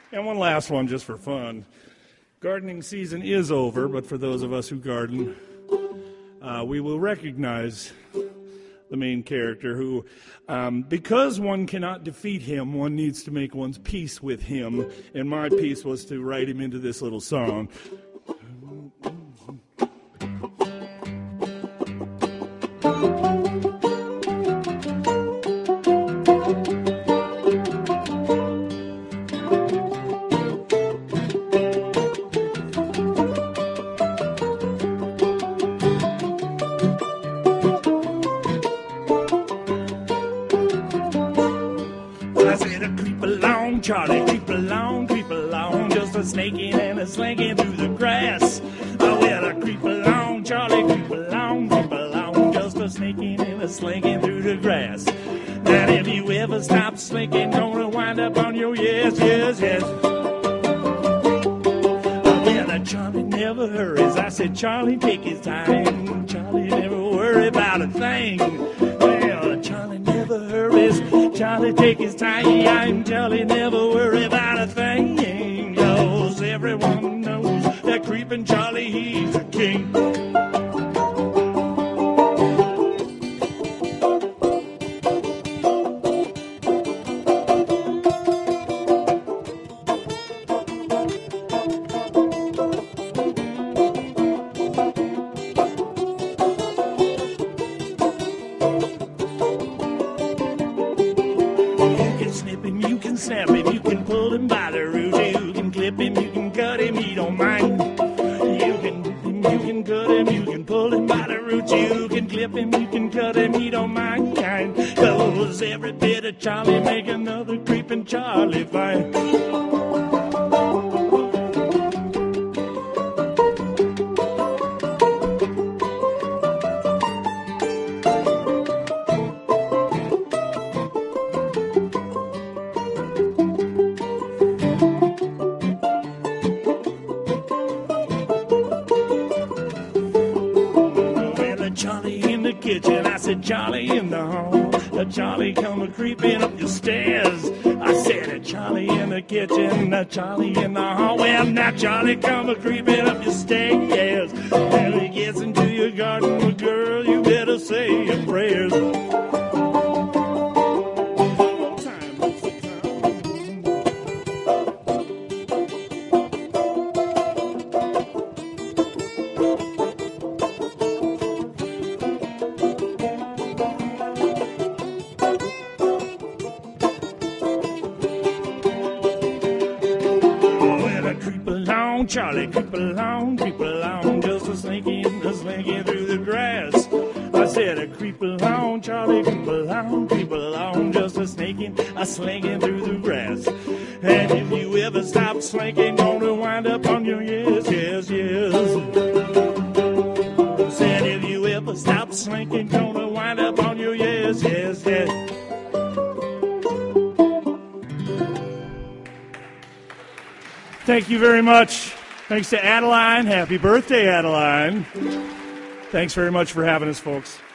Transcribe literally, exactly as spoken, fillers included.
And one last one just for fun. Gardening season is over, but for those of us who garden, uh, we will recognize the main character who, um, because one cannot defeat him, one needs to make one's peace with him. And my peace was to write him into this little song. Charlie, creep along, creep along, just a snaking and a slinking through the grass. Oh, well, I creep along, Charlie, creep along, creep along, just a snaking and a slinking through the grass. Now, if you ever stop slinking, gonna wind up on your yes, yes, yes. Oh, well, Charlie never hurries. I said, Charlie, take his time. Charlie never worry about a thing. Well, Charlie never hurries. Charlie take his time, Charlie never worry about a thing. Cause everyone knows that creeping Charlie, he's a king. Snap him, you can pull him by the roots, you can clip him, you can cut him, he don't mind. You can clip him, you can cut him, you can pull him by the roots, you can clip him, you can cut him, he don't mind. Cause every bit of Charlie make another creeping Charlie fight. Kitchen, I said, Charlie in the hall. Uh, Charlie come a creeping up the stairs. I said, uh, Charlie in the kitchen, uh, Charlie in the hall. Well, now Charlie come a creeping up your stairs. When he gets into your garden, well, girl, you better say your prayers. Charlie, creep along, creep along, just a slinking, a slinking through the grass. I said, a creep along, Charlie, creep along, creep along, just a slinking, a slinking through the grass. And if you ever stop slinking, gonna wind up on your yes, yes, yes. Said, if you ever stop slinking, gonna wind up on your yes, yes, yes. Thank you very much. Thanks to Adeline. Happy birthday, Adeline. Thanks very much for having us, folks.